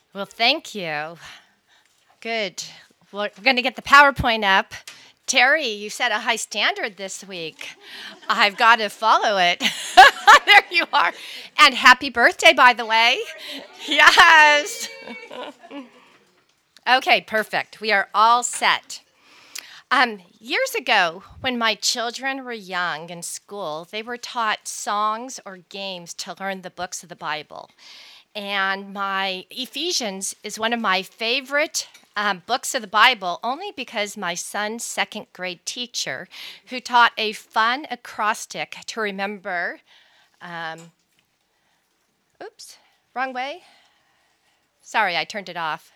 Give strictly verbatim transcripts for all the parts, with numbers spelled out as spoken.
Well, thank you. Good. We're going to get the PowerPoint up. Terry, you set a high standard this week. I've got to follow it. There you are. And happy birthday, by the way. Yes. Okay, perfect. We are all set. Um, years ago, when my children were young in school, they were taught songs or games to learn the books of the Bible. And my Ephesians is one of my favorite um, books of the Bible, only because my son's second grade teacher, who taught a fun acrostic to remember, um, oops, wrong way. Sorry, I turned it off.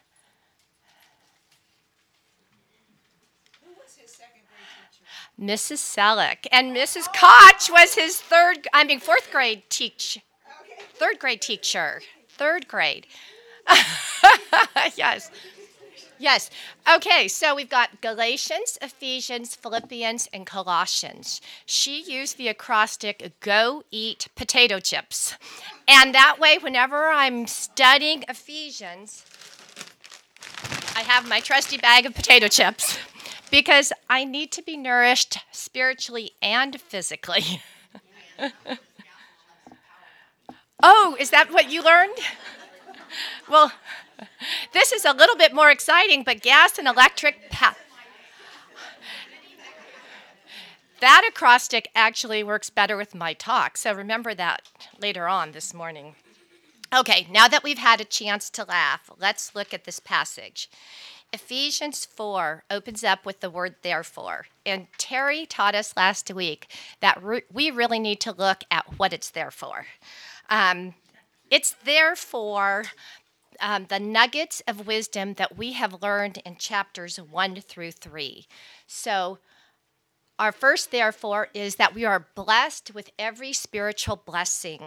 Missus Selleck. And Missus Koch was his third, I mean, fourth grade teach, third grade teacher. Third grade. Yes. Yes. Okay, so we've got Galatians, Ephesians, Philippians, and Colossians. She used the acrostic, go eat potato chips. And that way, whenever I'm studying Ephesians, I have my trusty bag of potato chips because I need to be nourished spiritually and physically. Oh, is that what you learned? Well, this is a little bit more exciting, but gas and electric pa- that acrostic actually works better with my talk, so remember that later on this morning. Okay, now that we've had a chance to laugh, let's look at this passage. Ephesians four opens up with the word therefore, and Terry taught us last week that re- we really need to look at what it's there for. Um, it's there for um, the nuggets of wisdom that we have learned in chapters one through three. So our first therefore is that we are blessed with every spiritual blessing.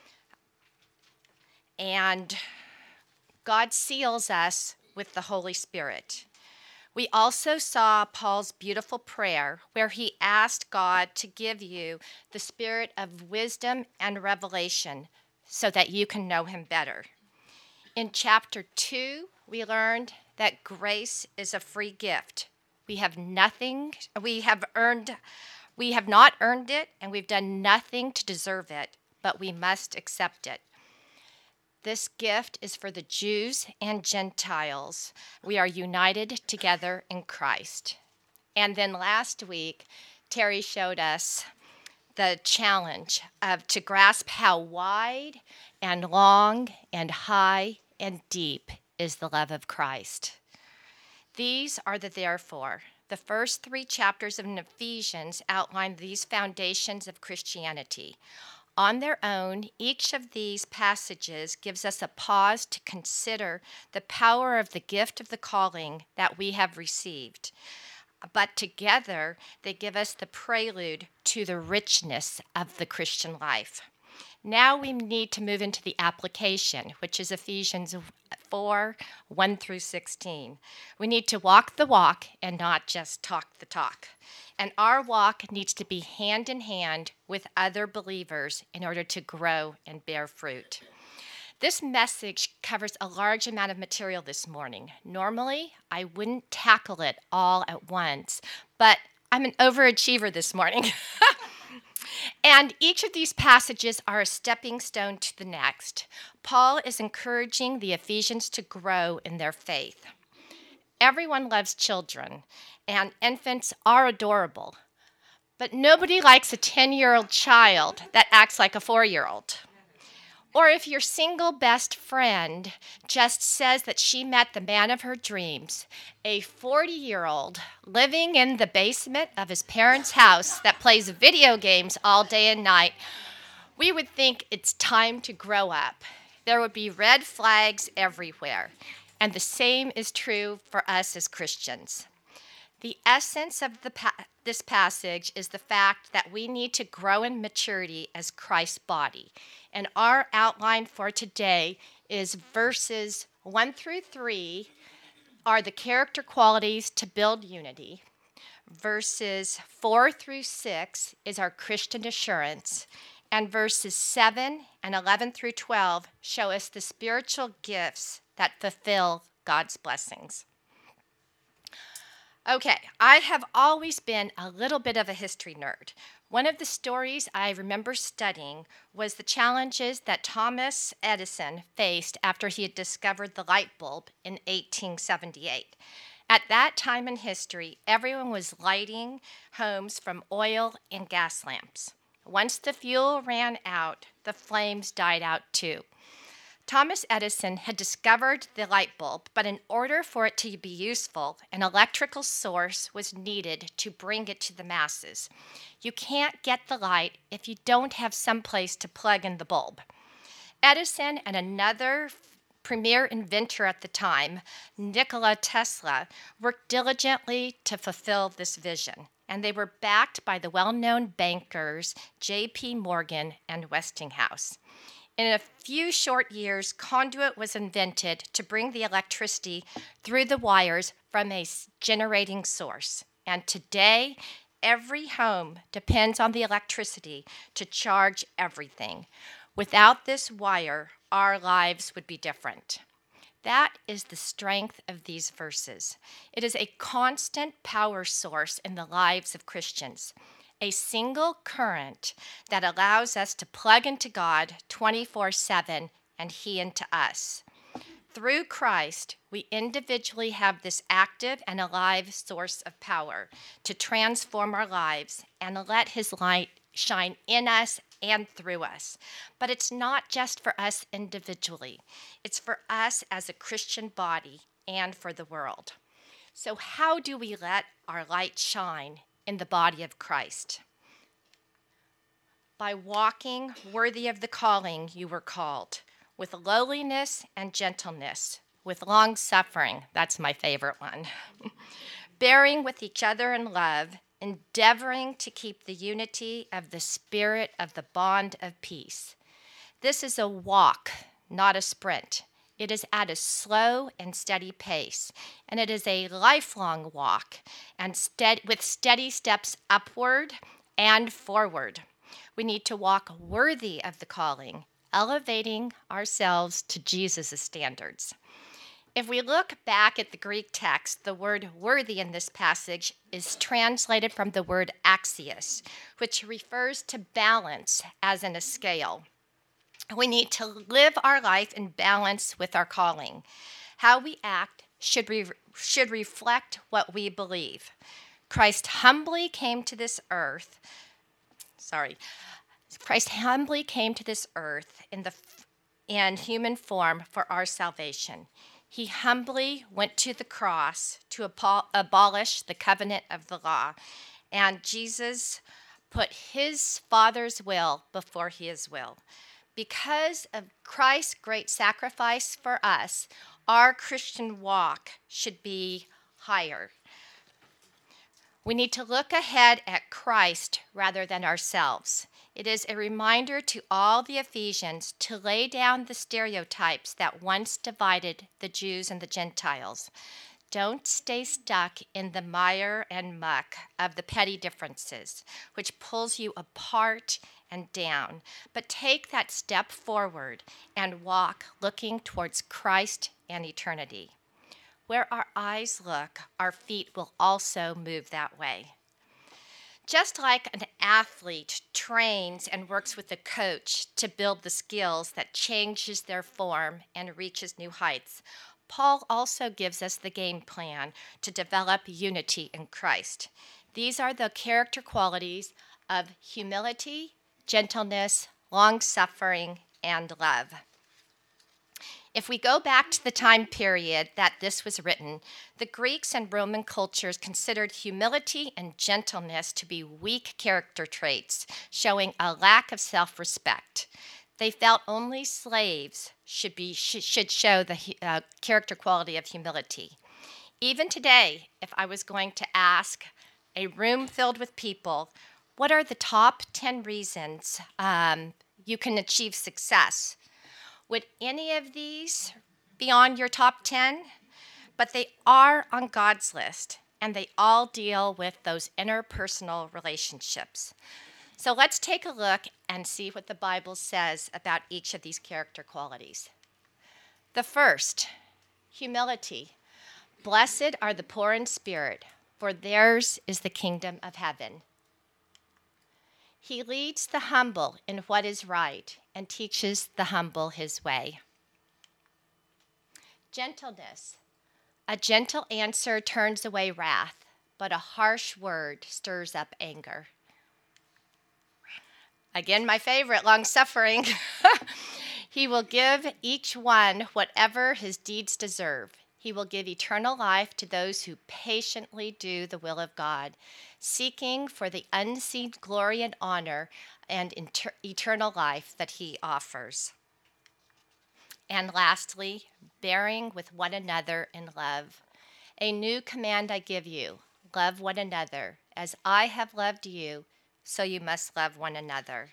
And God seals us with the Holy Spirit. We also saw Paul's beautiful prayer where he asked God to give you the spirit of wisdom and revelation so that you can know him better. In chapter two, we learned that grace is a free gift. We have nothing, we have earned, we have not earned it, and we've done nothing to deserve it, but we must accept it. This gift is for the Jews and Gentiles. We are united together in Christ. And then last week, Terry showed us the challenge of to grasp how wide and long and high and deep is the love of Christ. These are the therefore. The first three chapters of Ephesians outline these foundations of Christianity. On their own, each of these passages gives us a pause to consider the power of the gift of the calling that we have received. But together, they give us the prelude to the richness of the Christian life. Now we need to move into the application, which is Ephesians four, one through sixteen. We need to walk the walk and not just talk the talk. And our walk needs to be hand in hand with other believers in order to grow and bear fruit. This message covers a large amount of material this morning. Normally, I wouldn't tackle it all at once, but I'm an overachiever this morning. And each of these passages are a stepping stone to the next. Paul is encouraging the Ephesians to grow in their faith. Everyone loves children, and infants are adorable. But nobody likes a ten-year-old child that acts like a four-year-old. Or if your single best friend just says that she met the man of her dreams, a forty-year-old living in the basement of his parents' house that plays video games all day and night, we would think it's time to grow up. There would be red flags everywhere. And the same is true for us as Christians. The essence of the pa- this passage is the fact that we need to grow in maturity as Christ's body. And our outline for today is verses one through three are the character qualities to build unity. Verses four through six is our Christian assurance. And verses seven and eleven through twelve show us the spiritual gifts that fulfill God's blessings. Okay, I have always been a little bit of a history nerd. One of the stories I remember studying was the challenges that Thomas Edison faced after he had discovered the light bulb in eighteen seventy-eight. At that time in history, everyone was lighting homes from oil and gas lamps. Once the fuel ran out, the flames died out too. Thomas Edison had discovered the light bulb, but in order for it to be useful, an electrical source was needed to bring it to the masses. You can't get the light if you don't have some place to plug in the bulb. Edison and another premier inventor at the time, Nikola Tesla, worked diligently to fulfill this vision, and they were backed by the well-known bankers J P Morgan and Westinghouse. In a few short years, conduit was invented to bring the electricity through the wires from a generating source. And today, every home depends on the electricity to charge everything. Without this wire, our lives would be different. That is the strength of these verses. It is a constant power source in the lives of Christians. A single current that allows us to plug into God twenty-four seven and He into us. Through Christ, we individually have this active and alive source of power to transform our lives and let His light shine in us and through us. But it's not just for us individually. It's for us as a Christian body and for the world. So how do we let our light shine in the body of Christ? By walking worthy of the calling you were called, with lowliness and gentleness, with long suffering, that's my favorite one, bearing with each other in love, endeavoring to keep the unity of the Spirit of the bond of peace. This is a walk, not a sprint. It is at a slow and steady pace, and it is a lifelong walk and stead- with steady steps upward and forward. We need to walk worthy of the calling, elevating ourselves to Jesus' standards. If we look back at the Greek text, the word worthy in this passage is translated from the word axios, which refers to balance as in a scale. We need to live our life in balance with our calling. How we act should, re- should reflect what we believe. Christ humbly came to this earth. Sorry. Christ humbly came to this earth in the in human form for our salvation. He humbly went to the cross to abo- abolish the covenant of the law, and Jesus put his Father's will before his will. Because of Christ's great sacrifice for us, our Christian walk should be higher. We need to look ahead at Christ rather than ourselves. It is a reminder to all the Ephesians to lay down the stereotypes that once divided the Jews and the Gentiles. Don't stay stuck in the mire and muck of the petty differences, which pulls you apart and down, but take that step forward and walk looking towards Christ and eternity. Where our eyes look, our feet will also move that way. Just like an athlete trains and works with a coach to build the skills that changes their form and reaches new heights, Paul also gives us the game plan to develop unity in Christ. These are the character qualities of humility, gentleness, long-suffering, and love. If we go back to the time period that this was written, the Greeks and Roman cultures considered humility and gentleness to be weak character traits, showing a lack of self-respect. They felt only slaves should be should show the uh, character quality of humility. Even today, if I was going to ask a room filled with people, what are the top ten reasons um, you can achieve success? Would any of these be on your top ten? But they are on God's list, and they all deal with those interpersonal relationships. So let's take a look and see what the Bible says about each of these character qualities. The first, Humility. Blessed are the poor in spirit, for theirs is the kingdom of heaven. He leads the humble in what is right and teaches the humble his way. Gentleness. A gentle answer turns away wrath, but a harsh word stirs up anger. Again, my favorite, long-suffering. He will give each one whatever his deeds deserve. He will give eternal life to those who patiently do the will of God, seeking for the unseen glory and honor and inter- eternal life that he offers. And lastly, bearing with one another in love. A new command I give you, love one another. As I have loved you, so you must love one another.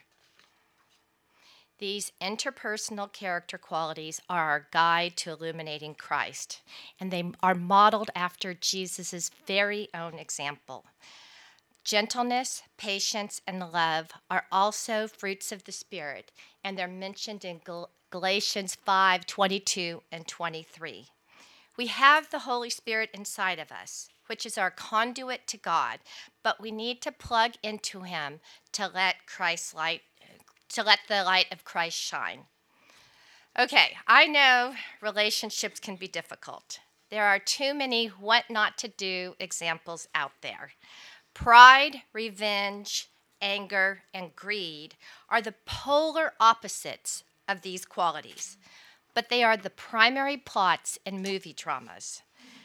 These interpersonal character qualities are our guide to illuminating Christ, and they are modeled after Jesus' very own example. Gentleness, patience, and love are also fruits of the Spirit, and they're mentioned in Gal- Galatians five twenty-two and twenty-three. We have the Holy Spirit inside of us, which is our conduit to God, but we need to plug into him to let Christ's light to let the light of Christ shine. Okay, I know relationships can be difficult. There are too many what not to do examples out there. Pride, revenge, anger, and greed are the polar opposites of these qualities, but they are the primary plots in movie dramas.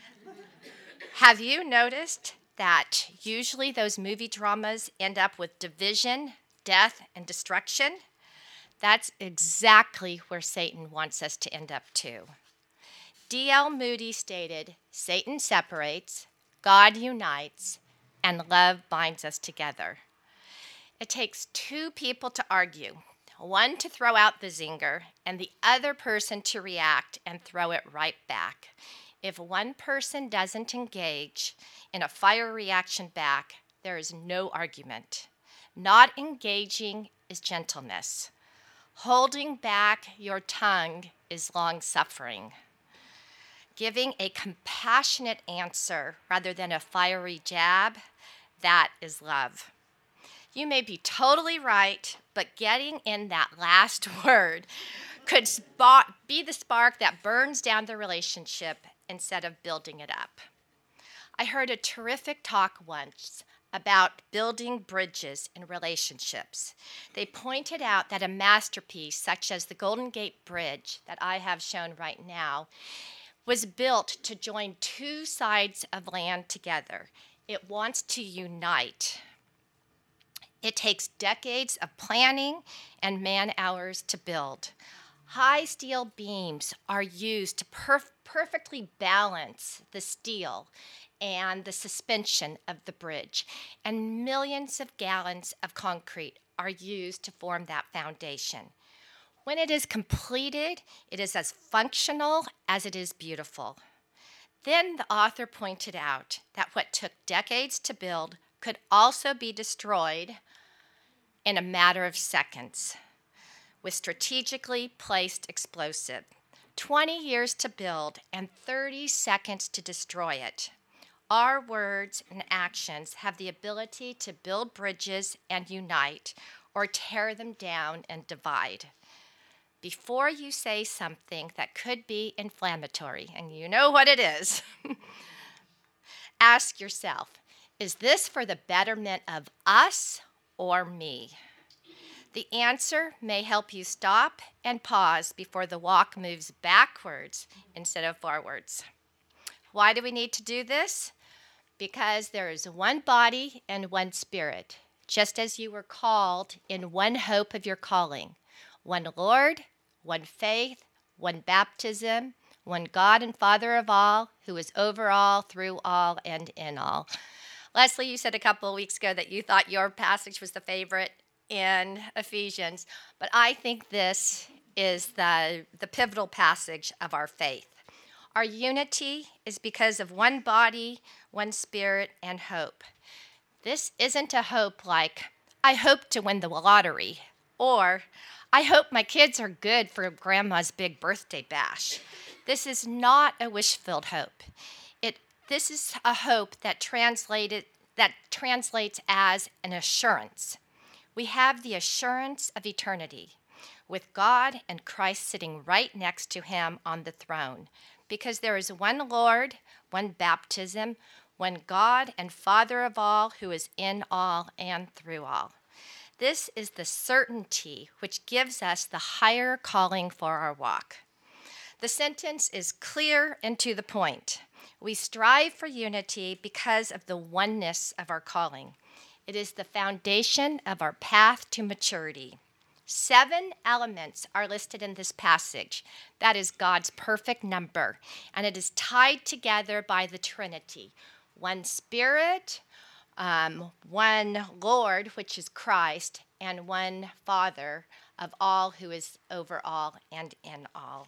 Have you noticed that usually those movie dramas end up with division, death, and destruction? That's exactly where Satan wants us to end up too. D L Moody stated, Satan separates, God unites, and love binds us together. It takes two people to argue, one to throw out the zinger, and the other person to react and throw it right back. If one person doesn't engage in a fire reaction back, there is no argument. Not engaging is gentleness. Holding back your tongue is long-suffering. Giving a compassionate answer rather than a fiery jab, that is love. You may be totally right, but getting in that last word could spark, be the spark that burns down the relationship instead of building it up. I heard a terrific talk once about building bridges in relationships. They pointed out that a masterpiece such as the Golden Gate Bridge that I have shown right now was built to join two sides of land together. It wants to unite. It takes decades of planning and man hours to build. High steel beams are used to perf- perfectly balance the steel and the suspension of the bridge, and millions of gallons of concrete are used to form that foundation. When it is completed, it is as functional as it is beautiful. Then the author pointed out that what took decades to build could also be destroyed in a matter of seconds with strategically placed explosive. twenty years to build and thirty seconds to destroy it. Our words and actions have the ability to build bridges and unite, or tear them down and divide. Before you say something that could be inflammatory, and you know what it is, ask yourself, is this for the betterment of us or me? The answer may help you stop and pause before the walk moves backwards instead of forwards. Why do we need to do this? Because there is one body and one spirit, just as you were called in one hope of your calling, one Lord, one faith, one baptism, one God and Father of all, who is over all, through all, and in all. Leslie, you said a couple of weeks ago that you thought your passage was the favorite in Ephesians, but I think this is the, the pivotal passage of our faith. Our unity is because of one body, one spirit, and hope. This isn't a hope like, I hope to win the lottery, or I hope my kids are good for Grandma's big birthday bash. This is not a wish-filled hope. It, this is a hope that translated that translates as an assurance. We have the assurance of eternity, with God and Christ sitting right next to him on the throne, because there is one Lord, one baptism, one God and Father of all, who is in all and through all. This is the certainty which gives us the higher calling for our walk. The sentence is clear and to the point. We strive for unity because of the oneness of our calling. It is the foundation of our path to maturity. Seven elements are listed in this passage. That is God's perfect number, and it is tied together by the Trinity. One Spirit, um, one Lord, which is Christ, and one Father of all, who is over all and in all.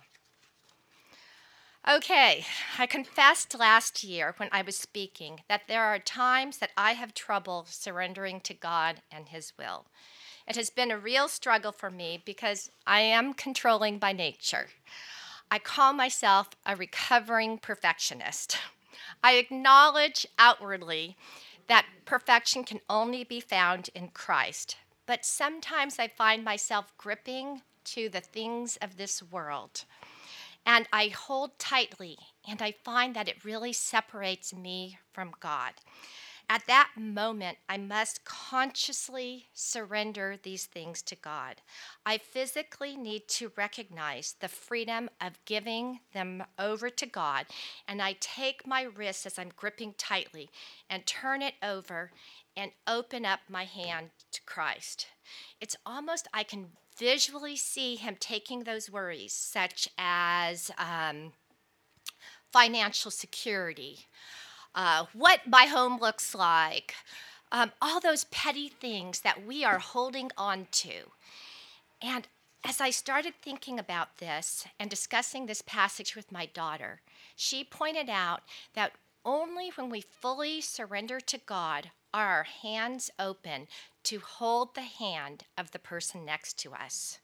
Okay, I confessed last year when I was speaking that there are times that I have trouble surrendering to God and his will. It has been a real struggle for me because I am controlling by nature. I call myself a recovering perfectionist. I acknowledge outwardly that perfection can only be found in Christ, but sometimes I find myself gripping to the things of this world. And I hold tightly, and I find that it really separates me from God. At that moment, I must consciously surrender these things to God. I physically need to recognize the freedom of giving them over to God, and I take my wrist as I'm gripping tightly and turn it over and open up my hand to Christ. It's almost I can visually see him taking those worries, such as um, financial security, uh, what my home looks like, um, all those petty things that we are holding on to. And as I started thinking about this and discussing this passage with my daughter, she pointed out that only when we fully surrender to God are our hands open to hold the hand of the person next to us.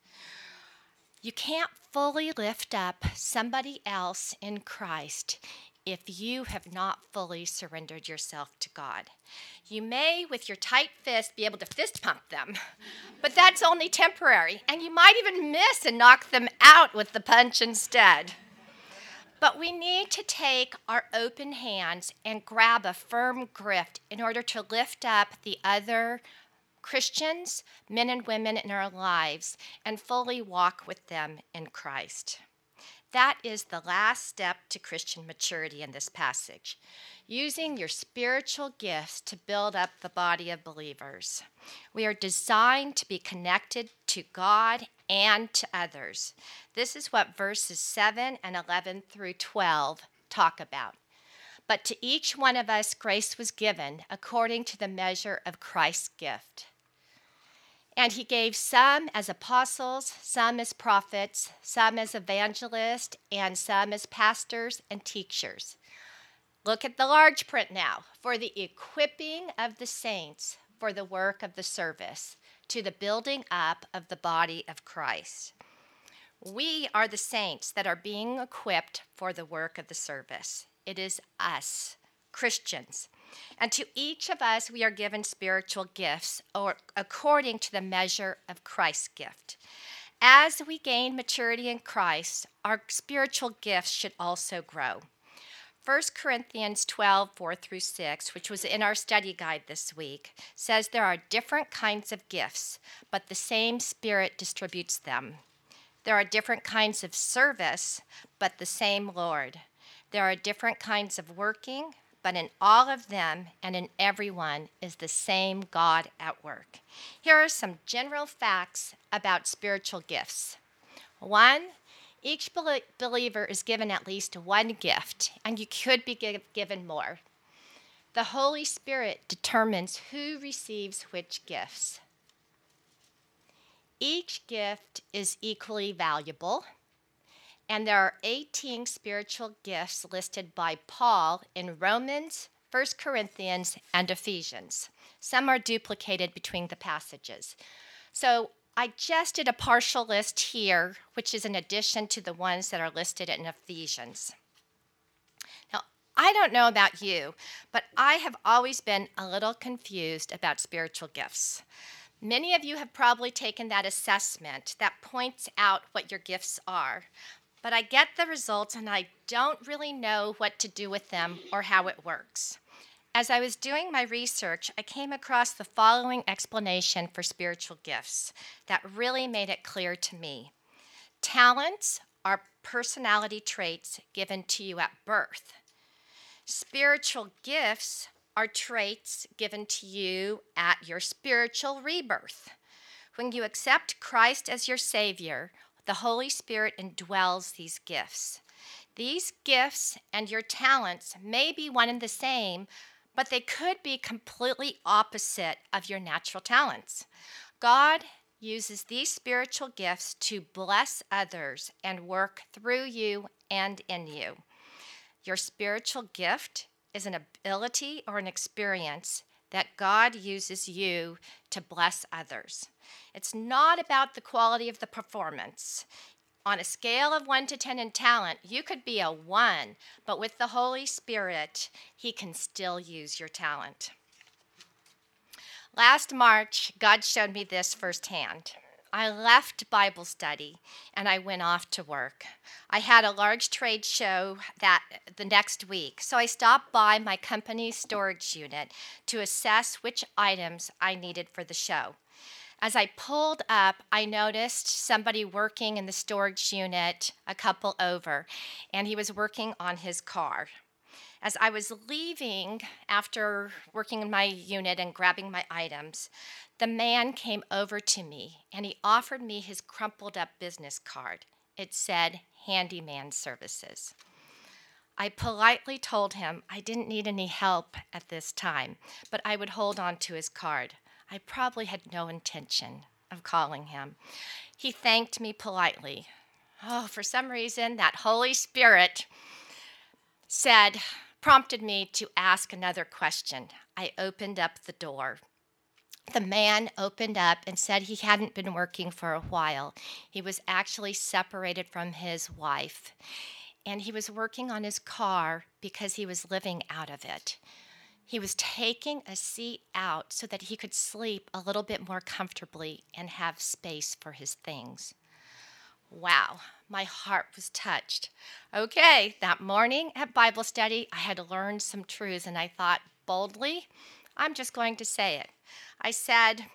You can't fully lift up somebody else in Christ if you have not fully surrendered yourself to God. You may, with your tight fist, be able to fist pump them, but that's only temporary, and you might even miss and knock them out with the punch instead. But we need to take our open hands and grab a firm grip in order to lift up the other Christians, men and women in our lives, and fully walk with them in Christ. That is the last step to Christian maturity in this passage, using your spiritual gifts to build up the body of believers. We are designed to be connected to God and to others. This is what verses seven and eleven through twelve talk about. But to each one of us grace was given according to the measure of Christ's gift. And he gave some as apostles, some as prophets, some as evangelists, and some as pastors and teachers. Look at the large print now. For the equipping of the saints for the work of the service, to the building up of the body of Christ. We are the saints that are being equipped for the work of the service. It is us, Christians. And to each of us, we are given spiritual gifts or according to the measure of Christ's gift. As we gain maturity in Christ, our spiritual gifts should also grow. First Corinthians twelve, four through six, which was in our study guide this week, says there are different kinds of gifts, but the same Spirit distributes them. There are different kinds of service, but the same Lord. There are different kinds of working, but in all of them and in everyone is the same God at work. Here are some general facts about spiritual gifts. One, each believer is given at least one gift, and you could be given more. The Holy Spirit determines who receives which gifts. Each gift is equally valuable, and there are eighteen spiritual gifts listed by Paul in Romans, First Corinthians, and Ephesians. Some are duplicated between the passages. So I just did a partial list here, which is in addition to the ones that are listed in Ephesians. Now, I don't know about you, but I have always been a little confused about spiritual gifts. Many of you have probably taken that assessment that points out what your gifts are, but I get the results and I don't really know what to do with them or how it works. As I was doing my research, I came across the following explanation for spiritual gifts that really made it clear to me. Talents are personality traits given to you at birth. Spiritual gifts are traits given to you at your spiritual rebirth. When you accept Christ as your Savior, the Holy Spirit indwells these gifts. These gifts and your talents may be one and the same, but they could be completely opposite of your natural talents. God uses these spiritual gifts to bless others and work through you and in you. Your spiritual gift is an ability or an experience that God uses you to bless others. It's not about the quality of the performance. On a scale of one to ten in talent, you could be a one, but with the Holy Spirit, He can still use your talent. Last March, God showed me this firsthand. I left Bible study and I went off to work. I had a large trade show that the next week, so I stopped by my company's storage unit to assess which items I needed for the show. As I pulled up, I noticed somebody working in the storage unit a couple over, and he was working on his car. As I was leaving after working in my unit and grabbing my items, the man came over to me, and he offered me his crumpled up business card. It said Handyman Services. I politely told him I didn't need any help at this time, but I would hold on to his card. I probably had no intention of calling him. He thanked me politely. Oh, for some reason, that Holy Spirit said, prompted me to ask another question. I opened up the door. The man opened up and said he hadn't been working for a while. He was actually separated from his wife, and he was working on his car because he was living out of it. He was taking a seat out so that he could sleep a little bit more comfortably and have space for his things. Wow, my heart was touched. Okay, that morning at Bible study, I had learned some truths, and I thought boldly, I'm just going to say it. I said,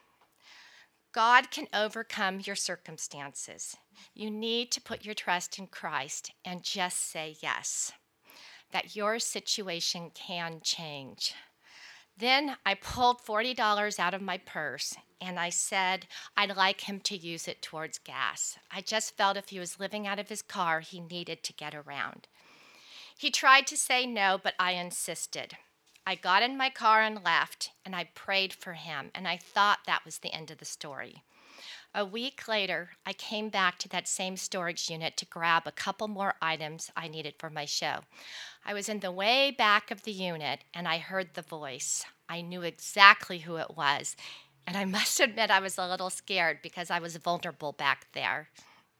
God can overcome your circumstances. You need to put your trust in Christ and just say yes, that your situation can change. Then I pulled forty dollars out of my purse, and I said I'd like him to use it towards gas. I just felt if he was living out of his car, he needed to get around. He tried to say no, but I insisted. I got in my car and left, and I prayed for him, and I thought that was the end of the story. A week later, I came back to that same storage unit to grab a couple more items I needed for my show. I was in the way back of the unit, and I heard the voice. I knew exactly who it was, and I must admit I was a little scared because I was vulnerable back there.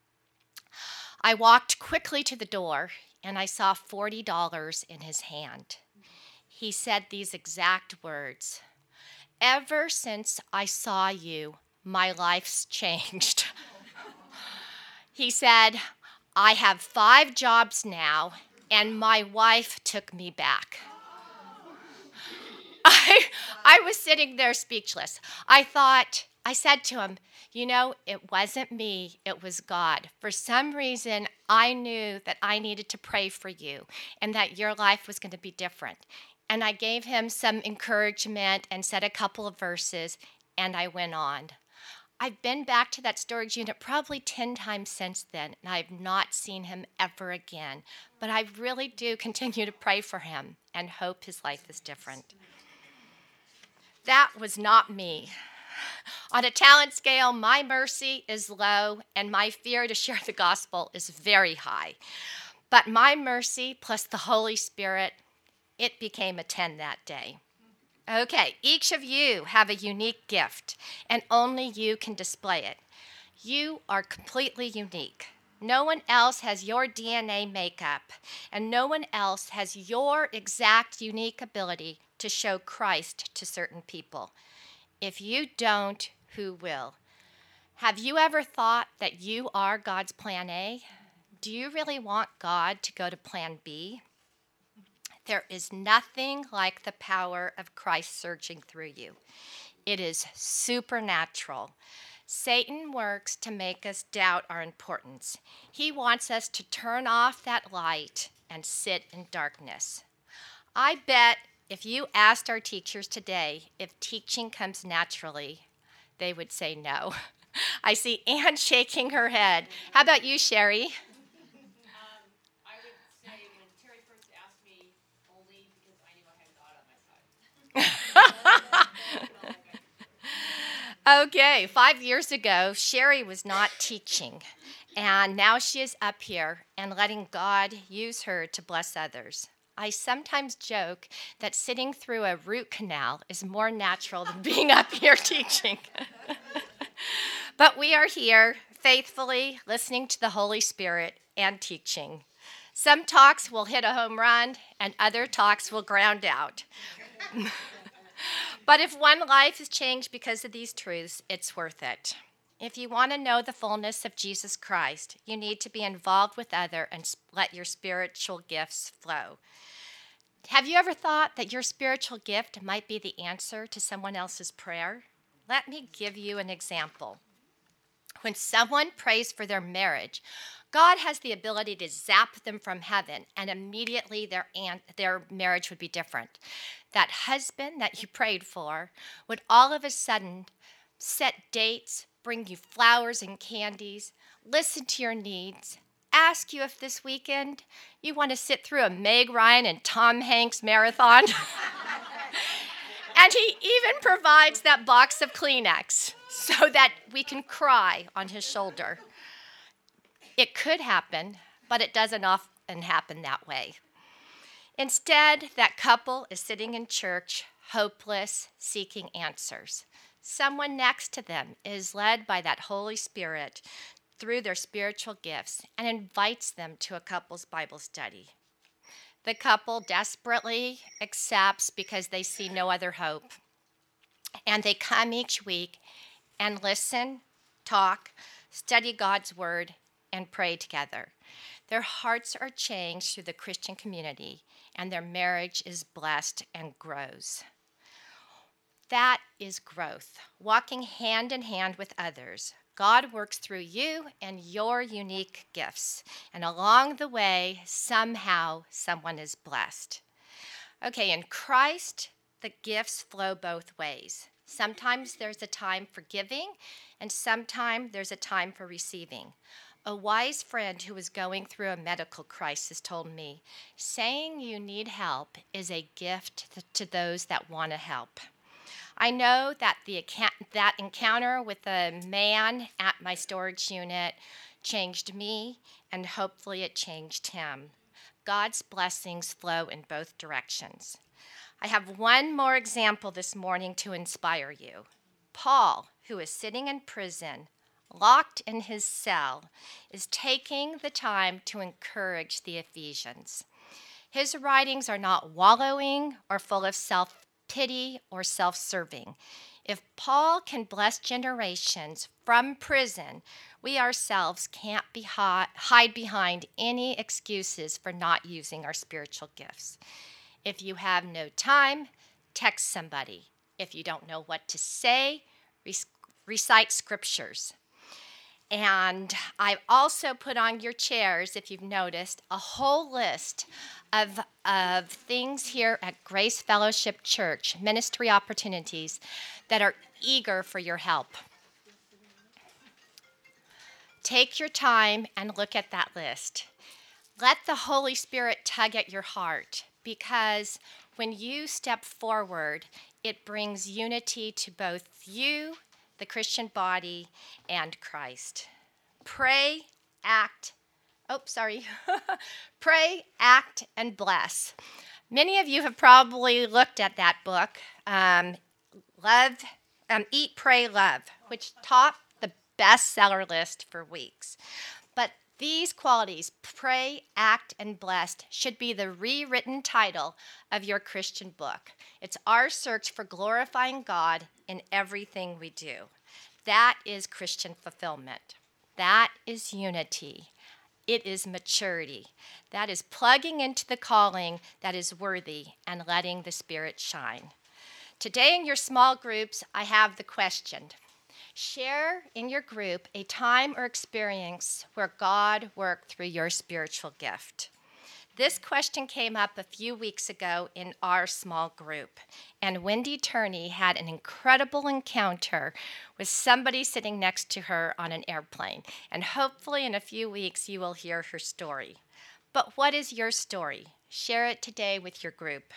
I walked quickly to the door, and I saw forty dollars in his hand. He said these exact words, "Ever since I saw you, my life's changed." He said, "I have five jobs now, and my wife took me back." I, I was sitting there speechless. I thought, I said to him, you know, it wasn't me, it was God. For some reason, I knew that I needed to pray for you and that your life was going to be different. And I gave him some encouragement and said a couple of verses, and I went on. I've been back to that storage unit probably ten times since then, and I've not seen him ever again. But I really do continue to pray for him and hope his life is different. That was not me. On a talent scale, my mercy is low, and my fear to share the gospel is very high. But my mercy plus the Holy Spirit, it became a ten that day. Okay, each of you have a unique gift, and only you can display it. You are completely unique. No one else has your D N A makeup, and no one else has your exact unique ability to show Christ to certain people. If you don't, who will? Have you ever thought that you are God's plan A? Do you really want God to go to plan B? There is nothing like the power of Christ surging through you. It is supernatural. Satan works to make us doubt our importance. He wants us to turn off that light and sit in darkness. I bet if you asked our teachers today if teaching comes naturally, they would say no. I see Anne shaking her head. How about you, Sherry? Um, I would say when Terry first asked me, only because I knew I had God on my side. Okay, five years ago, Sherry was not teaching, and now she is up here and letting God use her to bless others. I sometimes joke that sitting through a root canal is more natural than being up here teaching. But we are here faithfully listening to the Holy Spirit and teaching. Some talks will hit a home run, and other talks will ground out. But if one life is changed because of these truths, it's worth it. If you want to know the fullness of Jesus Christ, you need to be involved with others and let your spiritual gifts flow. Have you ever thought that your spiritual gift might be the answer to someone else's prayer? Let me give you an example. When someone prays for their marriage, God has the ability to zap them from heaven, and immediately their aunt, their marriage would be different. That husband that you prayed for would all of a sudden set dates, bring you flowers and candies, listen to your needs, ask you if this weekend you want to sit through a Meg Ryan and Tom Hanks marathon. And he even provides that box of Kleenex so that we can cry on his shoulder. It could happen, but it doesn't often happen that way. Instead, that couple is sitting in church, hopeless, seeking answers. Someone next to them is led by that Holy Spirit through their spiritual gifts and invites them to a couple's Bible study. The couple desperately accepts because they see no other hope. And they come each week and listen, talk, study God's word, and pray together. Their hearts are changed through the Christian community, and their marriage is blessed and grows. That is growth, walking hand in hand with others. God works through you and your unique gifts, and along the way, somehow, someone is blessed. Okay, in Christ, the gifts flow both ways. Sometimes there's a time for giving, and sometimes there's a time for receiving. A wise friend who was going through a medical crisis told me, saying you need help is a gift to those that want to help. I know that the that encounter with a man at my storage unit changed me, and hopefully it changed him. God's blessings flow in both directions. I have one more example this morning to inspire you. Paul, who is sitting in prison, locked in his cell, is taking the time to encourage the Ephesians. His writings are not wallowing or full of self-pity or self-serving. If Paul can bless generations from prison, we ourselves can't be hi- hide behind any excuses for not using our spiritual gifts. If you have no time, text somebody. If you don't know what to say, re- recite scriptures. And I've also put on your chairs, if you've noticed, a whole list of, of things here at Grace Fellowship Church, ministry opportunities that are eager for your help. Take your time and look at that list. Let the Holy Spirit tug at your heart, because when you step forward, it brings unity to both you, the Christian body, and Christ. Pray, act, oh, sorry. Pray, act, and bless. Many of you have probably looked at that book, um, Love, um, Eat, Pray, Love, which taught the bestseller list for weeks. But these qualities, pray, act, and blessed, should be the rewritten title of your Christian book. It's our search for glorifying God in everything we do. That is Christian fulfillment. That is unity. It is maturity. That is plugging into the calling that is worthy and letting the Spirit shine. Today in your small groups, I have the question. Share in your group a time or experience where God worked through your spiritual gift. This question came up a few weeks ago in our small group, and Wendy Turney had an incredible encounter with somebody sitting next to her on an airplane, and hopefully in a few weeks you will hear her story. But what is your story? Share it today with your group.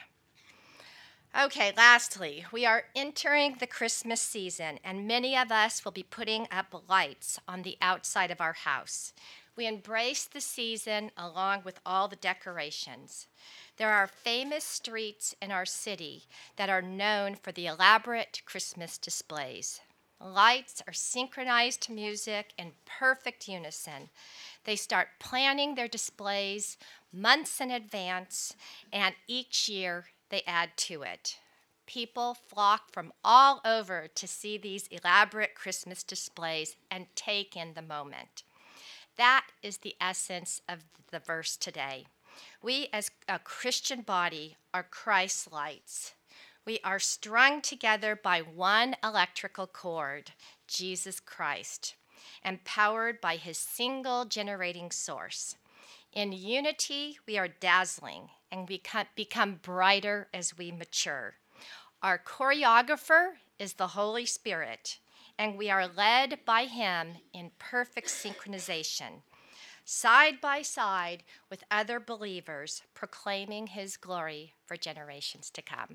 Okay, lastly, we are entering the Christmas season, and many of us will be putting up lights on the outside of our house. We embrace the season along with all the decorations. There are famous streets in our city that are known for the elaborate Christmas displays. Lights are synchronized to music in perfect unison. They start planning their displays months in advance, and each year they add to it. People flock from all over to see these elaborate Christmas displays and take in the moment. That is the essence of the verse today. We as a Christian body are Christ's lights. We are strung together by one electrical cord, Jesus Christ, and powered by his single generating source. In unity, we are dazzling and we become brighter as we mature. Our choreographer is the Holy Spirit, and we are led by him in perfect synchronization, side by side with other believers, proclaiming his glory for generations to come.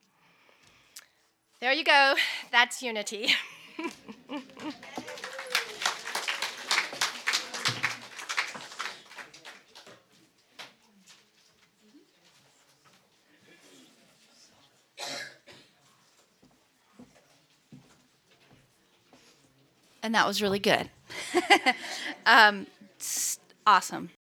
There you go. That's unity. And that was really good. um, awesome.